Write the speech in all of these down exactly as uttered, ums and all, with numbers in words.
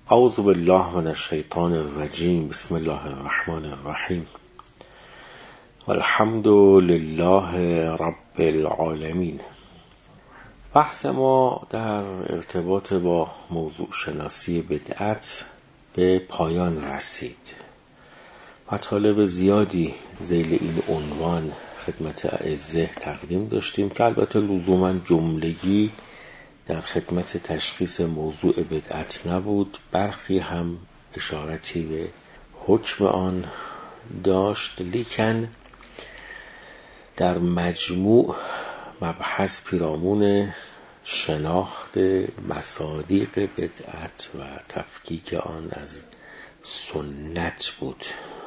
اعوذ بالله من الشیطان الرجیم. بسم الله الرحمن الرحیم. الحمد لله رب العالمین. بحث ما در ارتباط با موضوع شناسی بدعت به پایان رسید. مطالب زیادی ذیل این عنوان خدمت اعزه تقدیم داشتیم که البته لزوما جملگی در خدمت تشخیص موضوع بدعت نبود، برخی هم اشارتی به حکم آن داشت، لیکن در مجموع مبحث پیرامون شناخت مصادیق بدعت و تفکیک آن از سنت بود.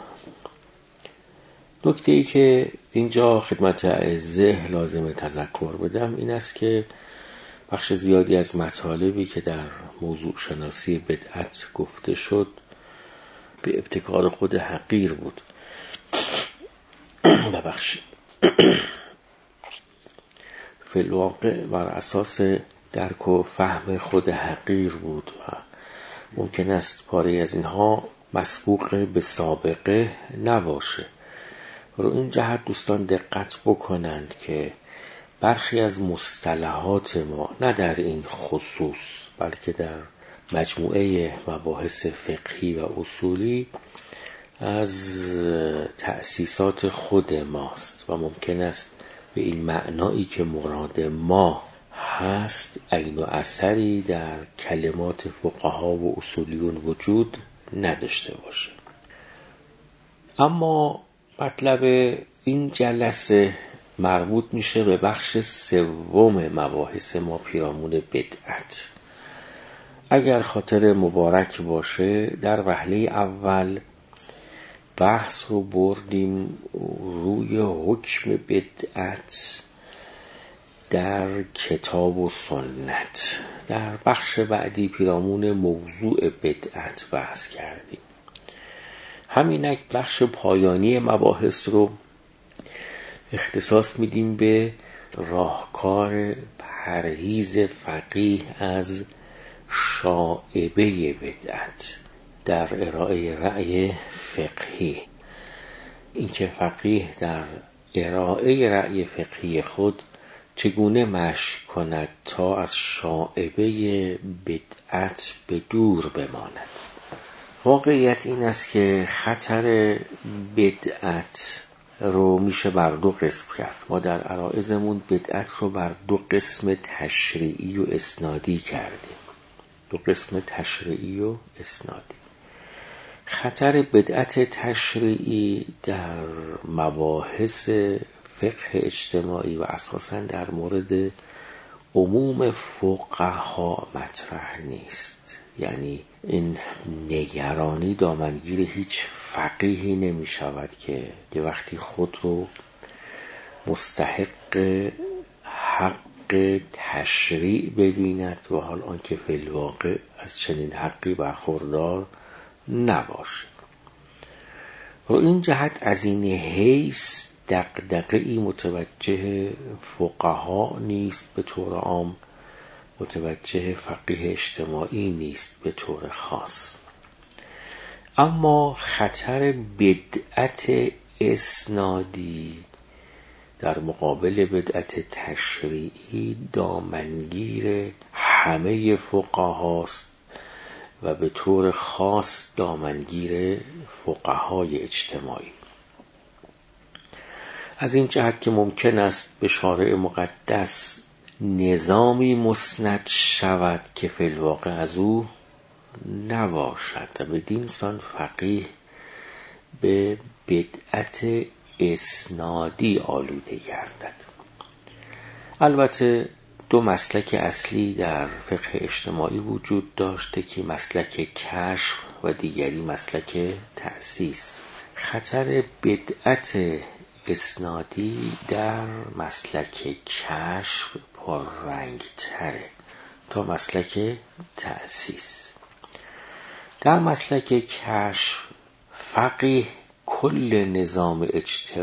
نکته ای که اینجا خدمت اعزه لازم تذکر بدم این است که بخش زیادی از مطالبی که در موضوع شناسی بدعت گفته شد به ابتکار خود حقیر بود. ببخشید. فی الواقع بر اساس درک و فهم خود حقیر بود و ممکن است پاره از اینها مسبوق به سابقه نباشه. رو این جهت دوستان دقت بکنند که برخی از مصطلحات ما نه در این خصوص بلکه در مجموعه مباحث فقهی و اصولی از تأسیسات خود ماست و ممکن است به این معنایی که مراد ما هست عین و اثری در کلمات فقها و اصولیون وجود نداشته باشه. اما مطلب این جلسه مربوط میشه به بخش سوم مباحث ما پیرامون بدعت. اگر خاطر مبارک باشه در وهله اول بحث رو بردیم روی حکم بدعت در کتاب و سنت. در بخش بعدی پیرامون موضوع بدعت بحث کردیم. همینک بخش پایانی مباحث رو اختصاص میدیم به راهکار پرهیز فقیه از شائبه بدعت در ارائه رأی فقهی. اینکه فقیه در ارائه رأی فقهی خود چگونه مشی کند تا از شائبه بدعت به دور بماند. واقعیت این است که خطر بدعت رو میشه بر دو قسم کرد. ما در عرائضمون بدعت رو بر دو قسم تشریعی و اسنادی کردیم. دو قسم تشریعی و اسنادی. خطر بدعت تشریعی در مباحث فقه اجتماعی و اساساً در مورد عموم فقها مطرح نیست. یعنی این نگرانی دامنگیر هیچ فقیهی نمی شود که یه وقتی خود رو مستحق حق تشریع ببیند و حال آنکه فی الواقع از چنین حقی برخوردار نباشه. رو این جهت از این حیث دغدغه‌ای متوجه فقها نیست به طور عام، متوجه فقیه اجتماعی نیست به طور خاص. اما خطر بدعت اسنادی در مقابل بدعت تشریعی دامنگیر همه فقهاست و به طور خاص دامنگیر فقهای اجتماعی. از این جهت که ممکن است به شارع مقدس نظامی مسند شود که فی الواقع از او نباشد و بدین سان فقیه به بدعت اسنادی آلوده گردد. البته دو مسلک اصلی در فقه اجتماعی وجود داشته که مسلک کشف و دیگری مسلک تأسیس. خطر بدعت اسنادی در مسلک کشف پررنگ تره تا مسلک تأسیس. در مسلک کشف فقیه کل نظام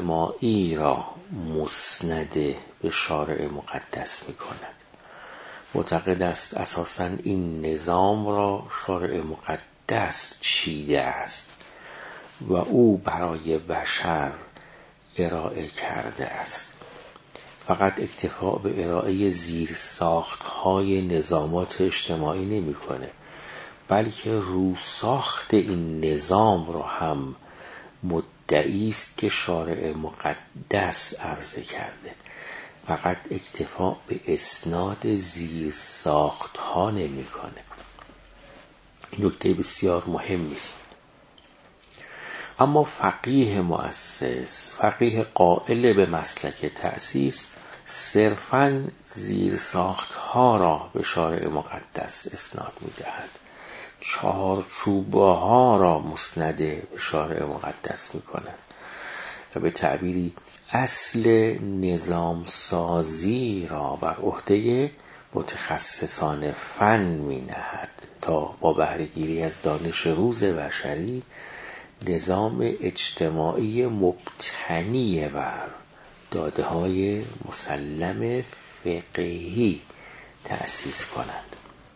اجتماعی را مسند به شارع مقدس می کند. معتقد است اساساً این نظام را شارع مقدس چیده است و او برای بشر ارائه کرده است. فقط اکتفا به ارائه زیرساخت‌های نظامات اجتماعی نمی‌کنه، بلکه روساخت این نظام را هم مدعی است که شارع مقدس عرضه کرده. فقط اکتفا به اسناد زیرساخت‌ها نمی‌کنه. نکته بسیار مهمی است. اما فقیه مؤسس، فقیه قائل به مسلک تأسیس، صرفاً زیرساخت‌ها را به شارع مقدس اسناد می‌دهد، چارچوبه ها را مسند به شارع مقدس می‌کند و به تعبیری اصل نظام سازی را بر عهده متخصصان فن می‌نهد تا با بهره‌گیری از دانش روز بشری نظام اجتماعی مبتنی بر داده‌های مسلم فقهی تأسیس کنند.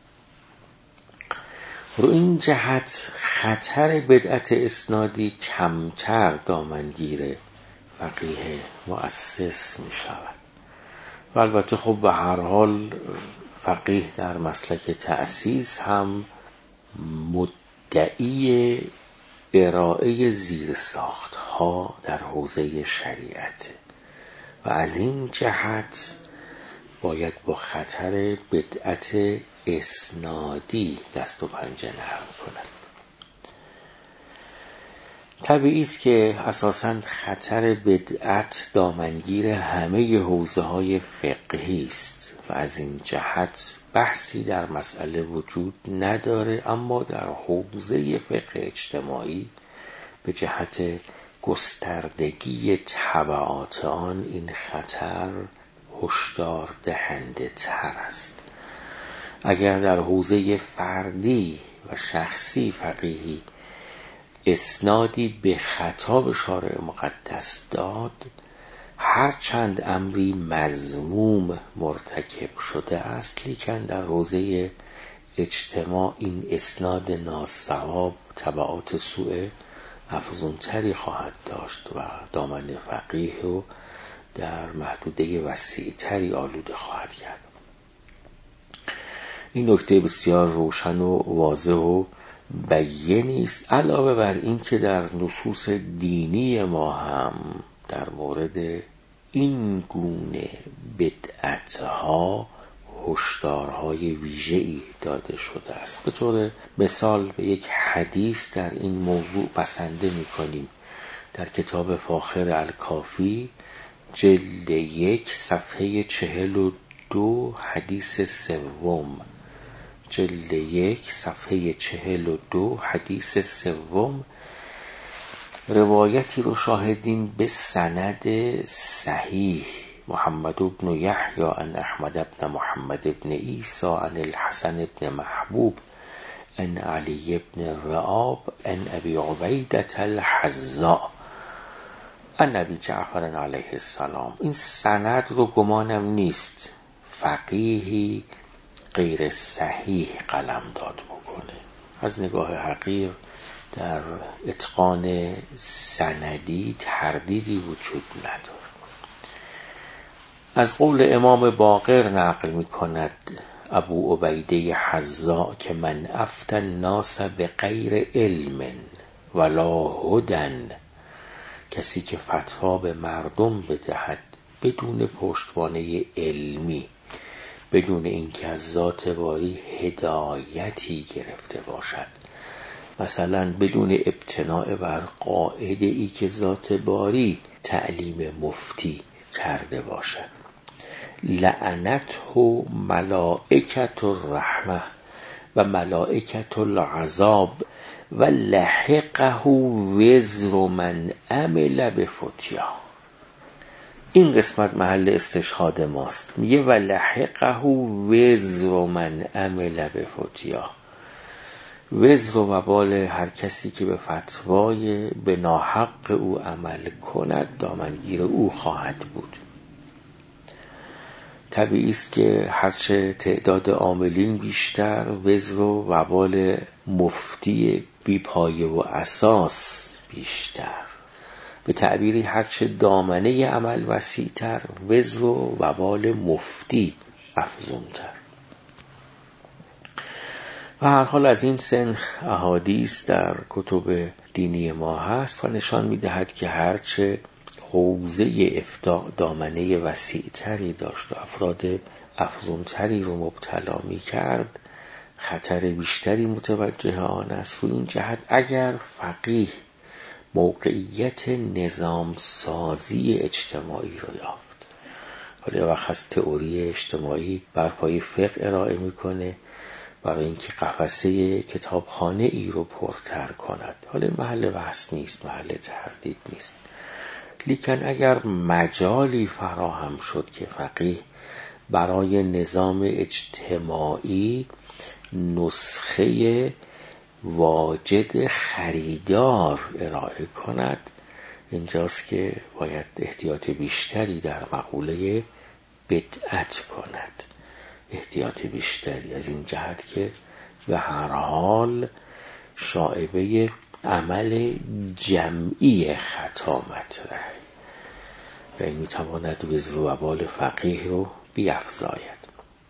رو این جهت خطر بدعت اسنادی کمتر دامنگیر فقیه مؤسس می شود. و البته خب به هر حال فقیه در مسلک تأسیس هم مدعی ارائه زیرساخت‌ها در حوزه شریعت و از این جهت باید با خطر بدعت اسنادی دست و پنجه نرم کند. طبیعی است که اساساً خطر بدعت دامنگیر همه حوزه‌های فقهی است و از این جهت بحثی در مسئله وجود نداره، اما در حوزه فقه اجتماعی به جهت گستردگی تبعات آن این خطر هشدار دهنده تر است. اگر در حوزه فردی و شخصی فقیهی اسنادی به خطا به شارع مقدس داد، هرچند امری مذموم مرتکب شده است، لیکن در حوزه اجتماع این اسناد ناصواب تبعات سوء افزونتری خواهد داشت و دامن فقیه رو در محدوده وسیعتری آلوده خواهد کرد. این نکته بسیار روشن و واضح و بیانی است. علاوه بر این که در نصوص دینی ما هم در مورد این گونه بدعت‌ها هشدارهای ویژه‌ای داده شده است. به طور مثال به یک حدیث در این موضوع بسنده می‌کنیم. در کتاب فاخر الکافی جلد یک صفحه چهل و دو حدیث سوم جلد یک صفحه چهل و دو حدیث سوم روایتی رو شاهدیم به سند صحیح محمد بن یحیی عن احمد بن محمد بن عیسی عن الحسن بن محبوب عن علی بن رعاب عن ابی عبیدة الحذاء عن ابی جعفر علیه السلام. این سند رو گمانم نیست فقیهی غیر صحیح قلم داد بکنه. از نگاه حقیر در اتقان سندی تردیدی وجود نداره. از قول امام باقر نقل می کند ابو عبیده حذاء که من افتى الناس بغیر علم ولا هدى، کسی که فتوا به مردم بدهد بدون پشتوانه علمی، بدون اینکه از ذات باری هدایتی گرفته باشد، مثلا بدون ابتناء بر قاعده ای که ذات باری تعلیم مفتی کرده باشد، لعنته ملائکة الرحمه و ملائکة العذاب و لحقه وزر من عمل بفتیا. این قسمت محل استشهاد ماست. میگه و لحقه وزر من عمل بفتیا، وزر و وبال هر کسی که به فتوای به ناحق او عمل کند دامنگیر او خواهد بود. طبیعی است که هرچه تعداد عاملین بیشتر، وزر و وبال مفتی بی پایه و اساس بیشتر. به تعبیری هرچه دامنه عمل وسیع‌تر، وزر و وبال مفتی افزونتر. و هر حال از این سن احادیث در کتب دینی ما هست و نشان می‌دهد که هرچه حوزه افتاء دامنه وسیع‌تری داشت و افراد افزونتری رو مبتلا می‌کرد، خطر بیشتری متوجه آن است. و این جهت اگر فقیه موقعیت نظام سازی اجتماعی رو یافت، حالا وقت از تئوری اجتماعی بر پای فقه ارائه میکنه برای اینکه قفسه کتابخانه ای رو پرتر کند، حالا محل بحث نیست، محل تردید نیست. لیکن اگر مجالی فراهم شد که فقیه برای نظام اجتماعی نسخه واجد خریدار ارائه کند، اینجاست که باید احتیاط بیشتری در مقوله بدعت کند. احتیاط بیشتری از این جهت که به هر حال شائبه عمل جمعی خطا مطرحه و این میتواند وزر و وبال فقیه رو بیفزاید.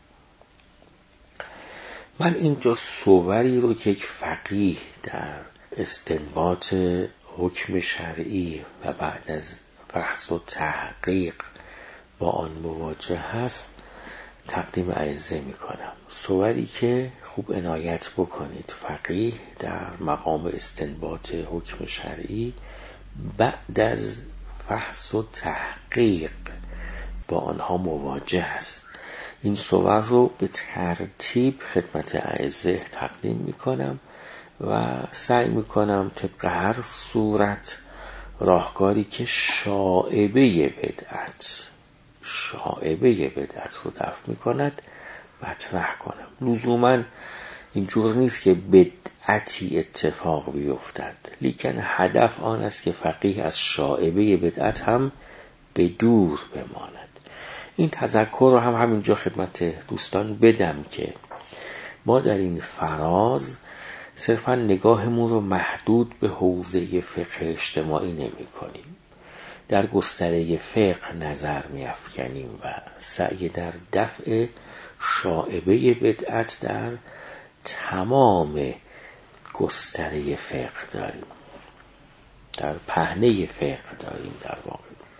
من اینجا صوری رو که یک فقیه در استنباط حکم شرعی و بعد از بحث و تحقیق با آن مواجه هست تقدیم اعزه می کنم. صوری که خوب عنایت بکنید. فقیه در مقام استنباط حکم شرعی بعد از بحث و تحقیق با آنها مواجه است. این صور رو به ترتیب خدمت اعزه تقدیم می کنم و سعی می کنم طبق هر صورت راهکاری که شائبه بدعت شائبه بدعت رو دفع می کند مطرح کنم. لزوماً اینجور نیست که بدعتی اتفاق بیفتد، لیکن هدف آن است که فقیه از شائبه بدعت هم به دور بماند. این تذکر رو هم همینجا خدمت دوستان بدم که ما در این فراز صرفا نگاهمون رو محدود به حوزه فقه اجتماعی نمی کنیم. در گستره فقه نظر می افکنیم و سعی در دفع شائبه بدعت در تمام گستره فقه داریم، در پهنه فقه داریم. در واقع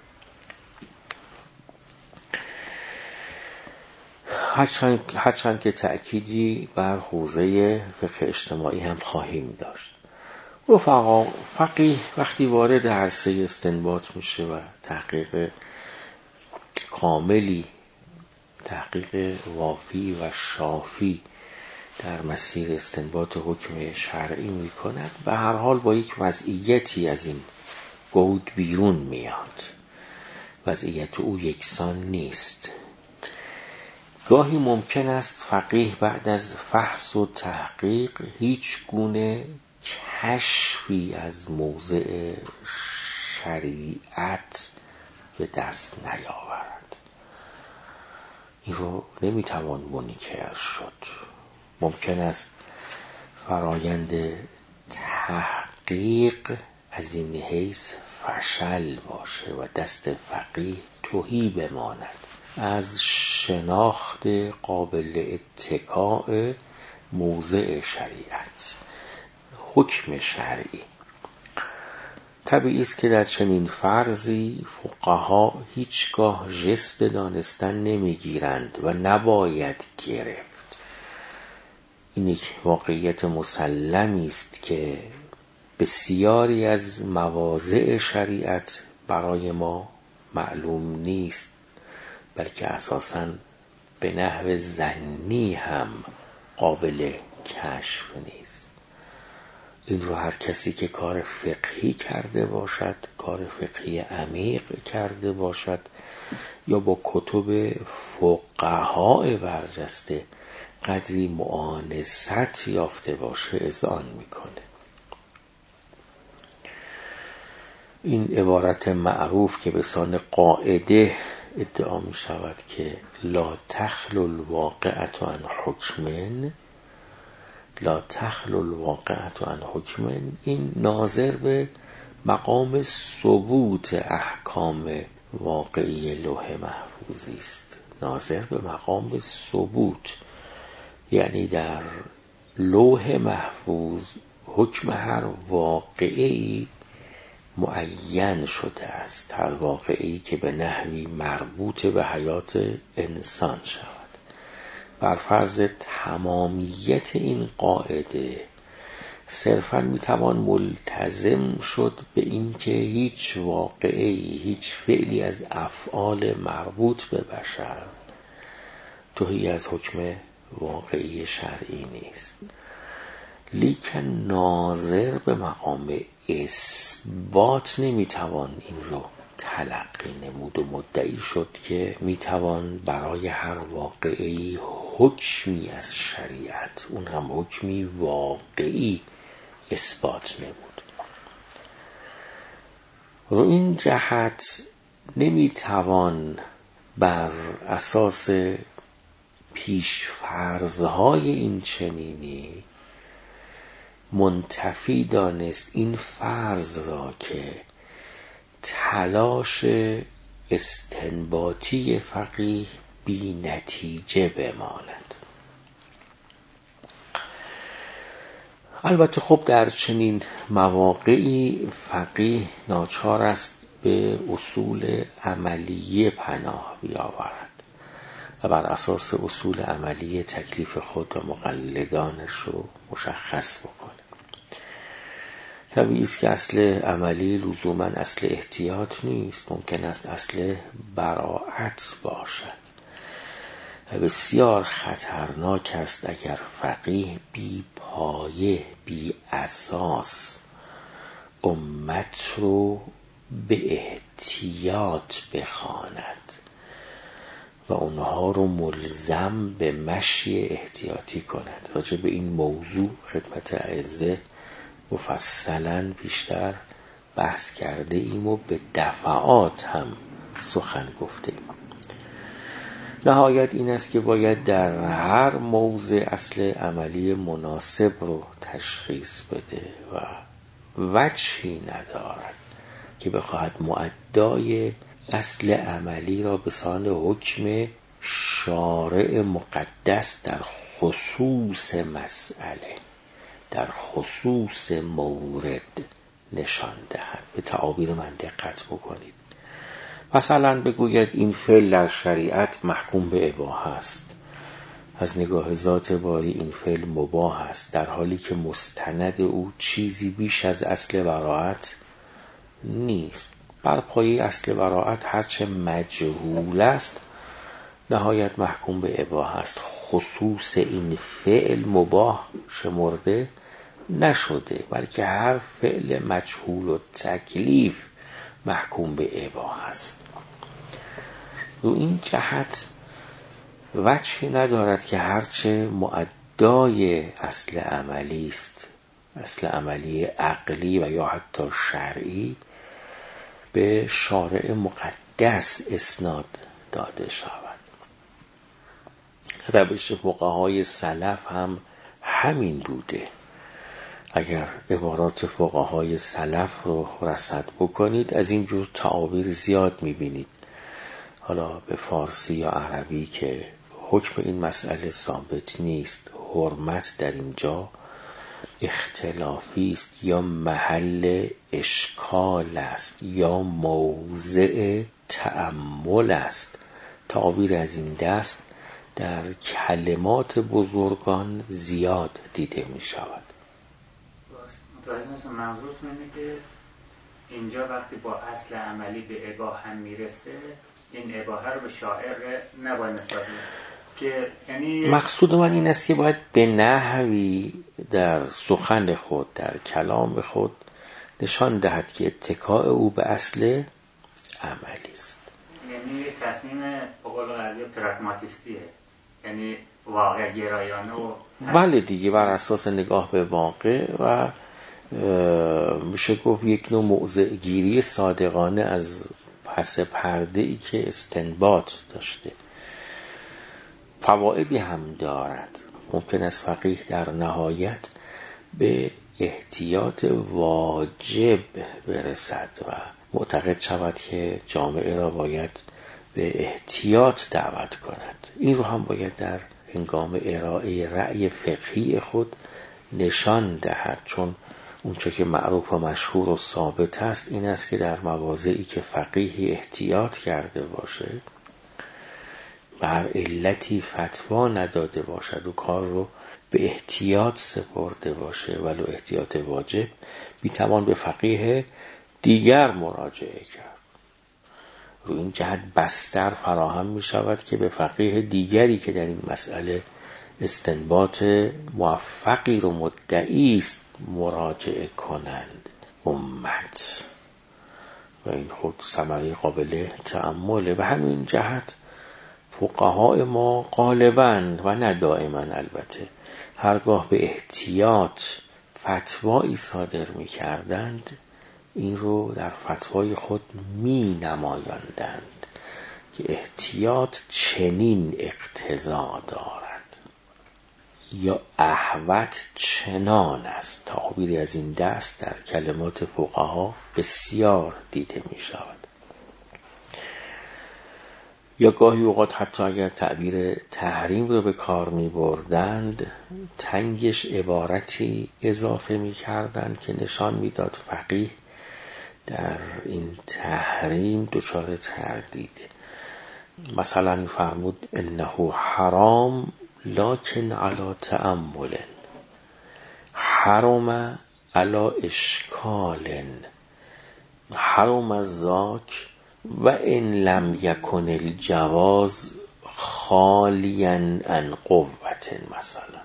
هرچند, هرچند که تأکیدی بر حوزه فقه اجتماعی هم خواهیم داشت. رفقا، فقیه وقتی وارد عرصه استنباط میشه و تحقیق کاملی، تحقیق وافی و شافی در مسیر استنباط حکم شرعی میکند، به هر حال با یک وضعیتی از این گود بیرون میاد. وضعیت او یکسان نیست. گاهی ممکن است فقیه بعد از فحص و تحقیق هیچ گونه کشفی از موضع شریعت به دست نیاورد. این رو نمیتوان منکر شد. ممکن است فرایند تحقیق از این حیث فشل باشه و دست فقیه تهی بماند از شناخت قابل اتکاء موضع شریعت، حکم شرعی. طبیعی است که در چنین فرضی فقها هیچگاه ژست دانستن نمیگیرند و نباید گرفت. این یک واقعیت مسلمی است که بسیاری از مواضع شریعت برای ما معلوم نیست، بلکه اساساً به نحو ظنی هم قابل کشف نیست. این رو هر کسی که کار فقهی کرده باشد، کار فقهی عمیق کرده باشد یا با کتب فقهای برجسته قدری معانست یافته باشه اذعان میکنه. این عبارت معروف که به سان قاعده ادعا می شود که لا تخلو الواقعة عن حکمن، لا تخلو الواقعة عن حکمن، این ناظر به مقام ثبوت احکام واقعی لوح محفوظی است. ناظر به مقام ثبوت، یعنی در لوح محفوظ حکم هر واقعی معین شده است، هر واقعی که به نحوی مربوط به حیات انسان شود. بر فرض تمامیت این قاعده صرفاً میتوان ملتزم شد به این که هیچ واقعی، هیچ فعلی از افعال مربوط به بشر توهی از حکم واقعی شرعی نیست. لیکن ناظر به مقام اثبات نمیتوان این رو تلقی نمود و مدعی شد که میتوان برای هر واقعی حکمی از شریعت، اون هم حکمی واقعی، اثبات نمود. رو این جهت نمیتوان بر اساس پیش فرضهای این چنینی منتفی دانست این فرض را که تلاش استنباطی فقیه بی نتیجه بماند. البته خب در چنین مواقعی فقیه ناچار است به اصول عملیه پناه بیاورد و بر اساس اصول عملیه تکلیف خود و مقلدانش رو مشخص بکنه. طبیعی است که اصل عملی لزوما اصل احتیاط نیست، ممکن است اصل براعت باشد. بسیار خطرناک است اگر فقیه بی پایه، بی اساس امت رو به احتیاط بخواند و اونها رو ملزم به مشی احتیاطی کند. راجع به این موضوع خدمت اعزه مفصلا بیشتر بحث کرده ایم و به دفعات هم سخن گفته ایم. نهایت این است که باید در هر موضع اصل عملی مناسب رو تشخیص بده و وجهی ندارد که بخواهد مؤدای اصل عملی را به سان حکم شارع مقدس در خصوص مسئله، در خصوص مورد نشان دهد. به تعابیر من دقت بکنید. مثلا بگوید این فعل در شریعت محکوم به اباحه است، از نگاه ذات باری این فعل مباح است، در حالی که مستند او چیزی بیش از اصل براعت نیست. بر پایه اصل براعت هرچه مجهول است نهایت محکوم به اباحه است. خصوص این فعل مباح شمرده نشده، بلکه هر فعل مجهول و تکلیف محکوم به اباحه است. رو این جهت وجهی ندارد که هرچه مؤدای اصل عملی است، اصل عملی عقلی و یا حتی شرعی، به شارع مقدس اسناد داده شود. روش فقهای سلف هم همین بوده. اگر عبارات فقهای سلف رو رصد بکنید از این جور تعابیر زیاد میبینید، حالا به فارسی یا عربی، که حکم این مسئله ثابت نیست، حرمت در اینجا اختلافی است یا محل اشکال است یا موضع تأمل است. تعابیر از این دست در کلمات بزرگان زیاد دیده می شود. متوجه نشدم منظورتون اینه که اینجا وقتی با اصل عملی به اباحه میرسه این اباحه رو به شاعر نباید نسبت بده، که یعنی مقصود من این است که باید به نحوی در سخن خود، در کلام خود نشان دهد که اتکاء او به اصل عملی است. یعنی تصمیم به قول غربی پراگماتیستیه، یعنی واقع گرایانه و بله دیگه، بر اساس نگاه به واقع و میشه گفت یک نوع موضع گیری صادقانه از پس پرده ای که استنباط داشته. فوائدی هم دارد. ممکن است فقیه در نهایت به احتیاط واجب برسد و معتقد شود که جامعه را باید به احتیاط دعوت کند. این رو هم باید در هنگام ارائه رأی فقهی خود نشان دهد، چون اونچه که معروف و مشهور و ثابت است این است که در مواضعی که فقیه احتیاط کرده باشه، بر علتی فتوا نداده باشد و کار رو به احتیاط سپرده باشه ولو احتیاط واجب، میتوان به فقیه دیگر مراجعه کرد. رو این جهت بستر فراهم می شود که به فقیه دیگری که در این مسئله استنباط موفقی رو مدعی است مراجعه کنند امت، و این خود ثمره قابل تأمله. به همین جهت فقهای ما غالباً و نه دائما البته هرگاه به احتیاط فتوایی صادر می کردند این رو در فتوای خود می نمایاندند که احتیاط چنین اقتضا دارد یا احوط چنان است. تعبیری از این دست در کلمات فقها بسیار دیده می شود. یا گاهی اوقات حتی اگر تعبیر تحریم رو به کار می بردند تنگش عبارتی اضافه می کردند که نشان می داد فقیه در این تحریم دچار تردیده. مثلا می فرمود انه حرام لکن علی تأمل، حرم علی اشکال، حرم الذاک و ان لم یکن الجواز خالیا عن قوة. مثلا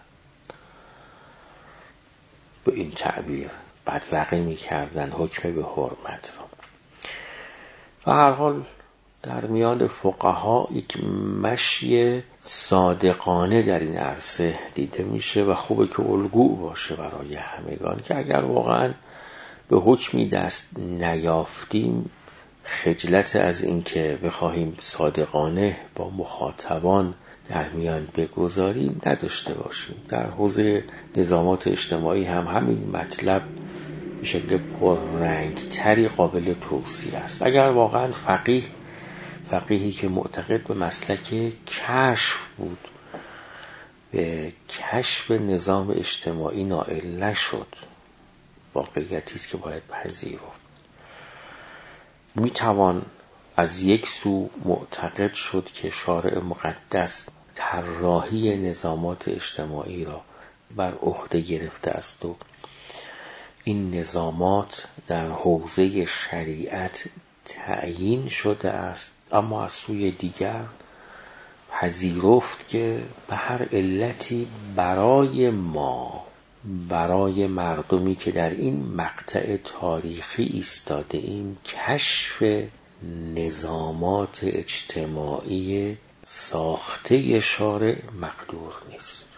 به این تعبیر بدرقه می کردن حکم به حرمت را. و هر حال در میان فقها یک مشی صادقانه در این عرصه دیده میشه و خوبه که الگو باشه برای همگان که اگر واقعا به حکمی دست نیافتیم خجلت از این که بخواهیم صادقانه با مخاطبان در میان بگذاریم نداشته باشیم. در حوزه نظامات اجتماعی هم همین مطلب به شکل پررنگ تری قابل توصیه است. اگر واقعا فقیه فقیهی که معتقد به مسلک کشف بود به کشف نظام اجتماعی نائل نشد، واقعیتی است که باید پذیرفت. میتوان از یک سو معتقد شد که شارع مقدس طراحی نظامات اجتماعی را بر عهده گرفته است و این نظامات در حوزه شریعت تعیین شده است، اما از سوی دیگر پذیرفت که به هر علتی برای ما، برای مردمی که در این مقطع تاریخی ایستاده ایم، کشف نظامات اجتماعی ساخته شارع مقدور نیست.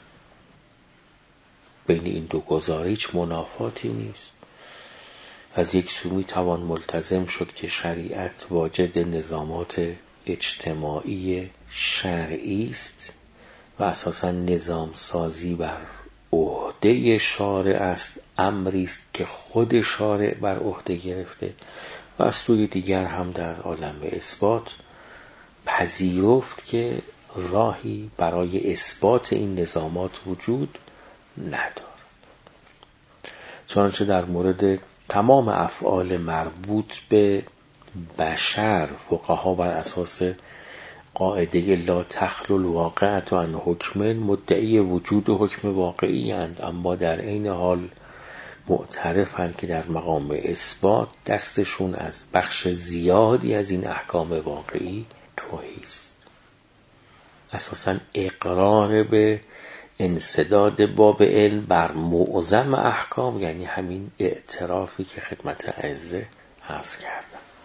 بین این دو گزاره هیچ منافاتی نیست. از یک سو می توان ملتزم شد که شریعت واجد نظامات اجتماعی شرعی است و اساساً نظام سازی بر عهده شارع است، امری است که خود شارع بر عهده گرفته. و از سوی دیگر هم در عالم اثبات پذیرفت که راهی برای اثبات این نظامات وجود ندارد. چنانچه در مورد تمام افعال مربوط به بشر فقها بر اساس قاعده لا تخلو الواقعة عن حکم مدعی وجود حکم واقعی اند، اما در این حال معترفند که در مقام اثبات دستشون از بخش زیادی از این احکام واقعی تهی است. اساساً اقرار به انسداد باب علم بر معظم احکام یعنی همین اعترافی که خدمت اعزه عرض کردم.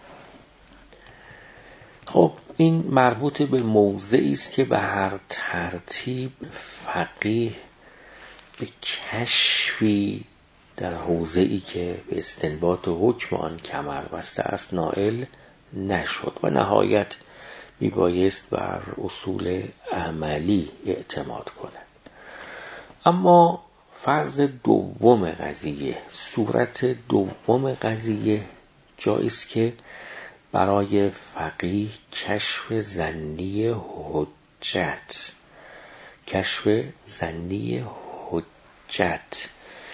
خب این مربوط به موضعی است که به هر ترتیب فقیه به کشفی در حوزه‌ای که به استنباط حکم آن کمر بسته است نائل نشد و نهایت میبایست بر اصول عملی اعتماد کند. اما فرض دوم قضیه، صورت دوم قضیه جاییست که برای فقیه کشف ظنی حجت کشف ظنی حجت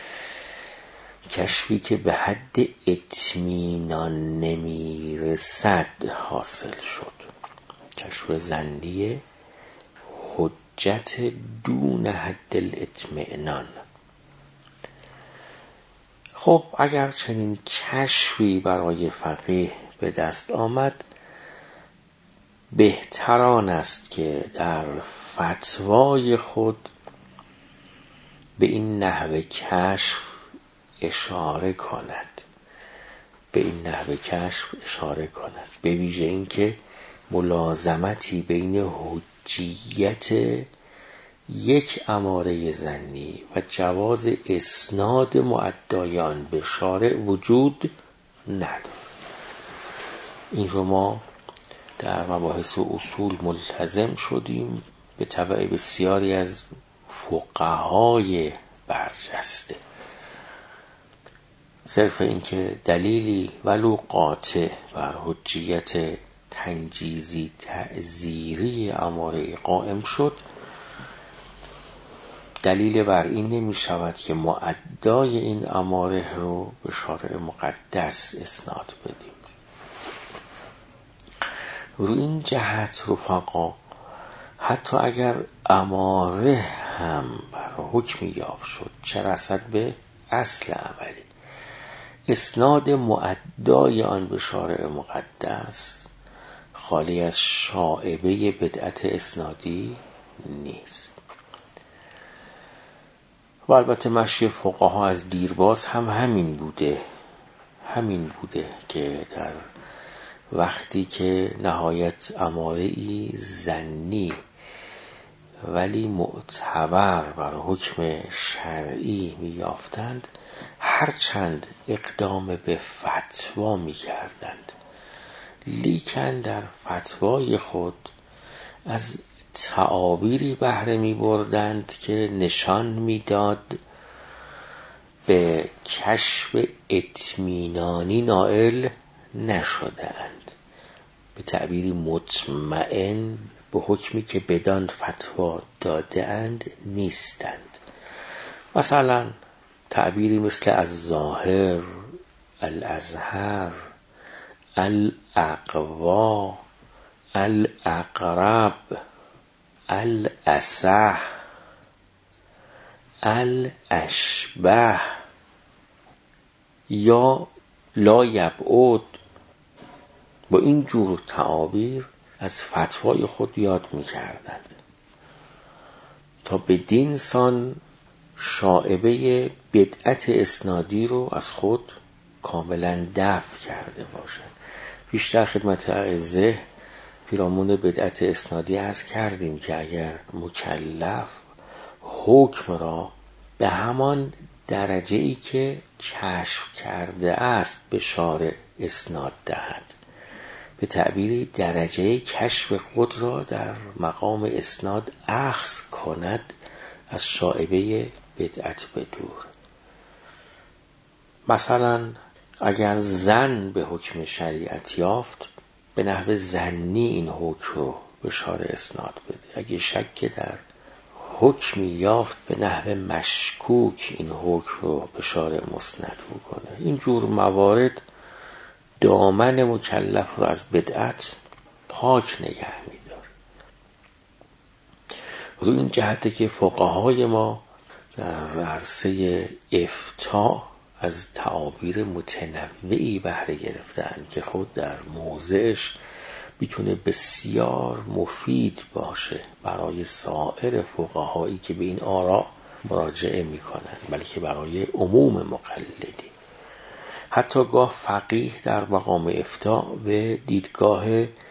کشفی که به حد اطمینان نمیرسد حاصل شد، کشف ظنی حجت دون حد الاطمینان. خب اگر چنین کشفی برای فقیه به دست آمد، بهتران است که در فتوای خود به این نحو کشف اشاره کند به این نحو کشف اشاره کند به ویژه این که ملازمتی بین حجیت یک اماره ظنی و جواز اسناد مؤدای آن به شارع وجود ندارد. این رو ما در مباحث و اصول ملتزم شدیم به تبع بسیاری از فقهای برجسته. صرف این که دلیلی ولو قاطع بر حجیت تنجیزی تعزیری اماره قائم شد، دلیل بر این نمی شود که مؤدای این اماره رو به شارع مقدس اسناد بدیم. رو این جهت رفقا، حتی اگر اماره هم بر حکمی یافت شد، چه رسد به اصل عملی، اسناد مؤدای آن به شارع مقدس خالی از شائبه بدعت اسنادی نیست. و البته مشی فقها از دیرباز هم همین بوده همین بوده که در وقتی که نهایت اماره‌ای ظنی ولی معتبر بر حکم شرعی می‌یافتند، هرچند اقدام به فتوا می‌کردند، لیکن در فتوای خود از تعابیری بهره می‌بردند که نشان می‌داد به کشف اطمینانی نائل نشده‌اند، به تعبیری مطمئن به حکمی که بدان فتوا داده اند نیستند. مثلا تعبیری مثل الظاهر، الازهر، الاقوا، الاقرب، الاصح، الاشبه یا لا یبعد، با این جور تعابیر از فتوای خود یاد می‌کردند تا بدین سان شائبه بدعت اسنادی رو از خود کاملا دفع کرده باشند. بیشتر خدمت اعزه پیرامون بدعت اسنادی عرض کردیم که اگر مکلف حکم را به همان درجه‌ای که کشف کرده است به شارع اسناد دهد، به تعبیری درجه کشف خود را در مقام اسناد اخذ کند، از شائبه بدعت بدور. مثلا اگر زن به حکم شریعت یافت، به نحو زنی این حکم رو به شارع اسناد بده. اگه شک در حکمی یافت، به نحو مشکوک این حکم رو به شارع مسند بکنه. این جور موارد دامن مکلف رو از بدعت پاک نگه می‌داره. رو این جهته که فقهای ما در عرصه افتاء از تعابیر متنوعی بهره گرفتن که خود در موضعش میتونه بسیار مفید باشه برای سایر فقهایی که به این آراء مراجعه میکنن، بلکه برای عموم مقلدین. حتی گاه فقیه در مقام افتاء به دیدگاه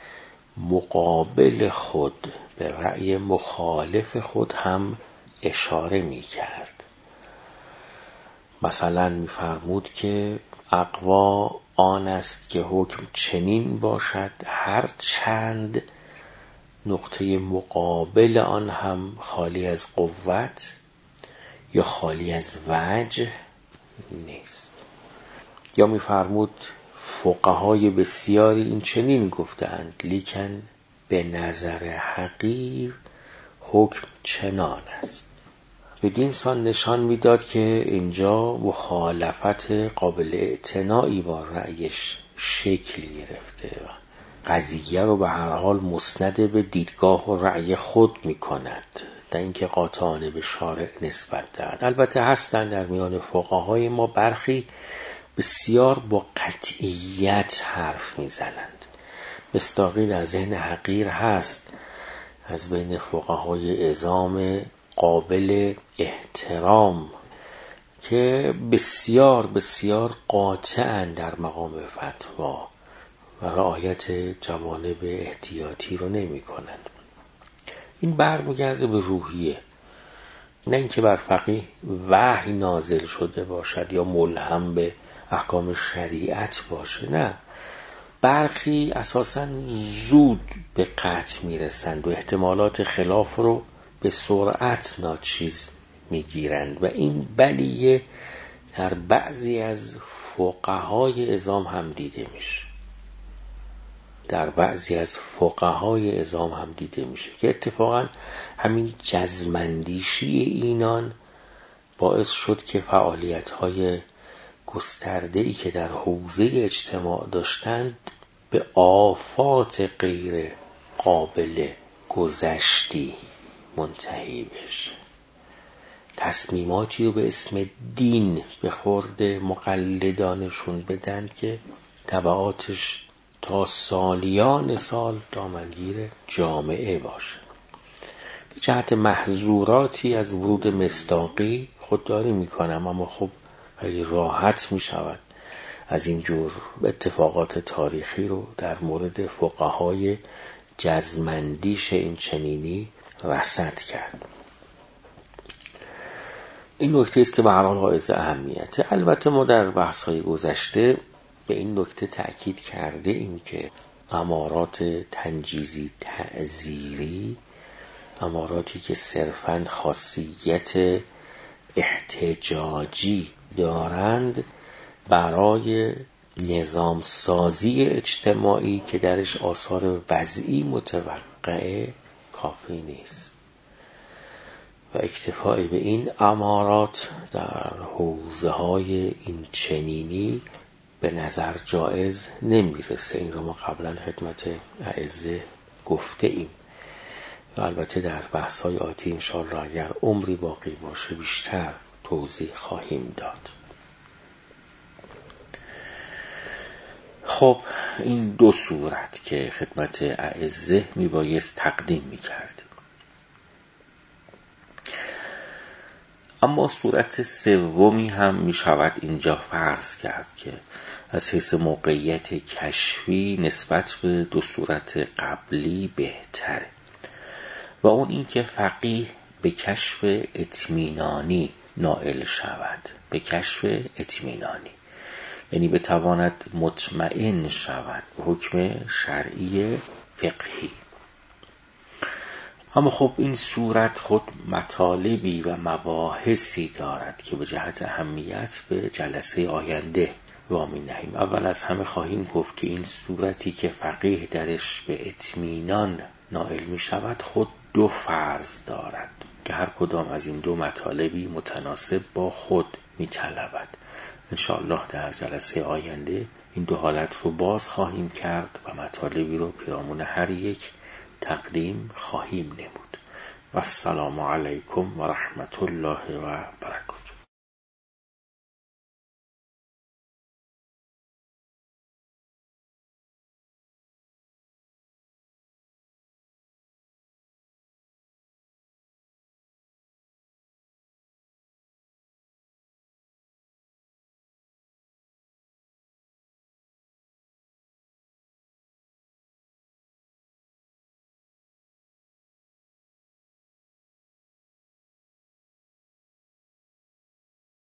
مقابل خود، به رأی مخالف خود هم اشاره میکرد. مثلا میفرمود که اقوا آن است که حکم چنین باشد هر چند نقطه مقابل آن هم خالی از قوت یا خالی از وجه نیست. یا می‌فرمود فقهای بسیاری این چنین گفتند لیکن به نظر حقیر حکم چنان است. بدین سان نشان میداد که اینجا مخالفت قابل اعتنایی با رأیش شکل گرفته و قضیه رو به هر حال مسند به دیدگاه و رأی خود میکند، در اینکه قاطعانه به شارع نسبت دهد. البته هستند در میان فقهای ما برخی بسیار با قطعیت حرف میزنند. مصداقی در ذهن حقیر هست از بین فقهای عظام قابل احترام که بسیار بسیار قاطعند در مقام فتوا و رعایت جوانب احتیاطی رو نمی کنند. این برمیگرده به روحیه، نه اینکه بر فقیه وحی نازل شده باشد یا ملهم به احکام شریعت باشه. نه، برخی اساساً زود به قطع میرسند و احتمالات خلاف رو به سرعت ناچیز میگیرند و این بلیه در بعضی از فقهای عظام هم دیده میشه. در بعضی از فقهای عظام هم دیده میشه که اتفاقاً همین جزمندیشی اینان باعث شد که فعالیت‌های گسترده‌ای که در حوزه اجتماع داشتند به آفات غیر قابل گذشتی منتهی بشه. تصمیماتی رو به اسم دین به خورد مقلدانشون بدن که تبعاتش تا سالیان سال دامنگیر جامعه باشه. به جهت محظوراتی از ورود مصداقی خودداری میکنم، اما خب خیلی راحت میشود از اینجور اتفاقات تاریخی رو در مورد فقهای جزمندیش این چنینی رصد کرد. این نکته است که به هر حال حائز اهمیته. البته ما در بحث‌های گذشته به این نکته تأکید کرده ایم که امارات تنجیزی تعزیری، اماراتی که صرفاً خاصیت احتجاجی دارند، برای نظام سازی اجتماعی که درش آثار وضعی متوقعه کافی نیست و اکتفای به این امارات در حوزه های این چنینی به نظر جایز نمیرسه. این رو ما قبلا خدمت اعزه گفته ایم و البته در بحث های آتی انشاءالله اگر عمری باقی باشه بیشتر توضیح خواهیم داد. خب این دو صورت که خدمت اعزه میبایست تقدیم میکرد. اما صورت سومی هم میشود اینجا فرض کرد که از حیث موقعیت کشفی نسبت به دو صورت قبلی بهتره و اون این که فقیه به کشف اطمینانی نائل شود. به کشف اطمینانی یعنی بتواند مطمئن شود به حکم شرعی فقهی. اما خب این صورت خود مطالبی و مباحثی دارد که به جهت اهمیت به جلسه آینده وامی نهیم. اول از همه خواهیم گفت که این صورتی که فقیه درش به اطمینان نائل می شود خود دو فرض دارد که هر کدام از این دو مطالبی متناسب با خود می طلبد. انشاءالله در جلسه آینده این دو حالت رو باز خواهیم کرد و مطالبی رو پیرامون هر یک تقدیم خواهیم نمود. و السلام علیکم و رحمت الله و